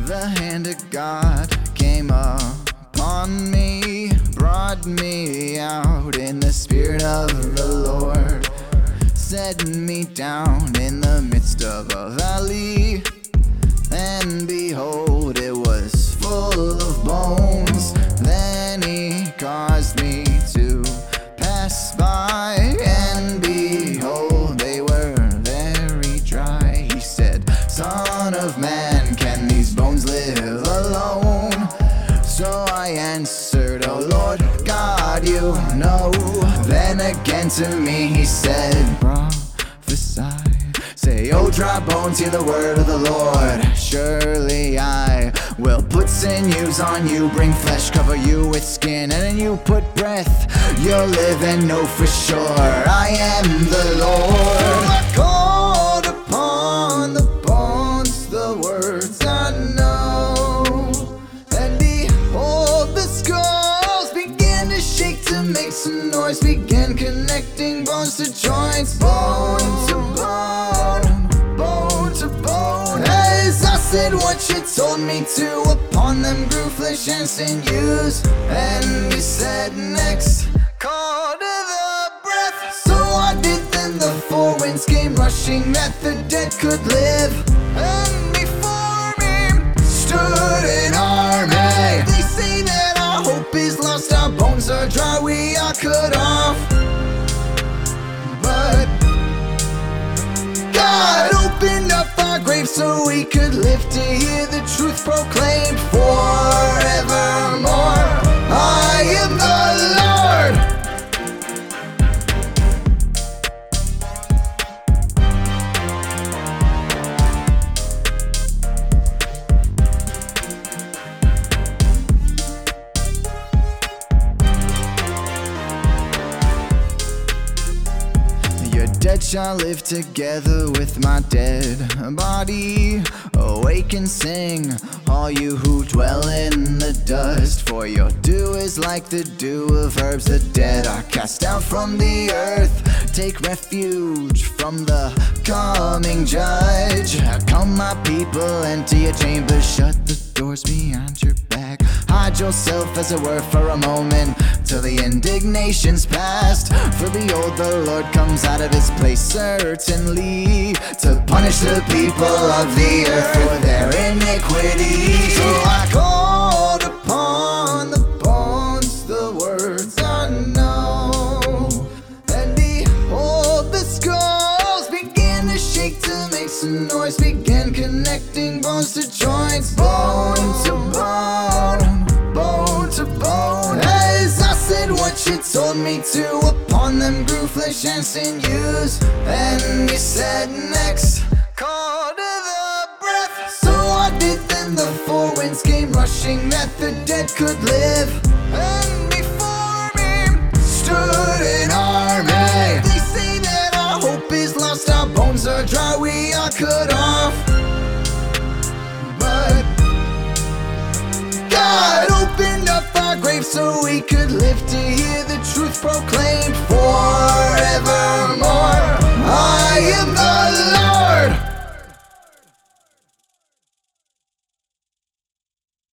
The hand of God came upon me, brought me out in the Spirit of the Lord, set me down in the midst of a valley, and behold, it was full of bones. Then he caused me to pass by, and behold, they were very dry. He said, Son of man, can these bones live alone? So I answered, Oh Lord God, you know. Then again to me he said, Prophesy, say, oh dry bones, hear the word of the Lord. Surely I will put sinews on you, bring flesh, cover you with skin, and then you put breath, you'll live and know for sure I am the Lord. I called upon the bones, the words I know, and behold, the skulls began to shake, to make some noise, began connecting bones to joints, bone to bone, bone to bone. As I said what you told me to, upon them grew flesh and sinews. And he said next, call to the breath. So I did, then the four winds came rushing, that the dead could live. And before me stood an army. They say that our hope is lost, our bones are dry, we are cut off. But God opened up our graves so we could live to hear the truth proclaimed forevermore. I am the Lord. Your dead shall live together with my dead body. Awake and sing, all you who dwell in the dust. For your dew is like the dew of herbs. The dead are cast out from the earth. Take refuge from the coming judge. Come, my people, enter your chambers. Shut the doors behind your back. Hide yourself, as it were, for a moment, till the indignation's past. For behold, the Lord comes out of his place certainly, to punish the people of the earth for their iniquity. So I called upon the bones, the words I know, and behold, the skulls began to shake, to make some noise, began connecting bones to joints, bone to bone, bone to bone. As I said what you told me to, upon them grew flesh and sinews. And he said next, call to the breath. So I did, then the four winds came rushing, that the dead could live. And before me stood an army. They say that our hope is lost, our bones are dry, we are cut off. But God opened up our graves so we could live to hear the truth proclaimed.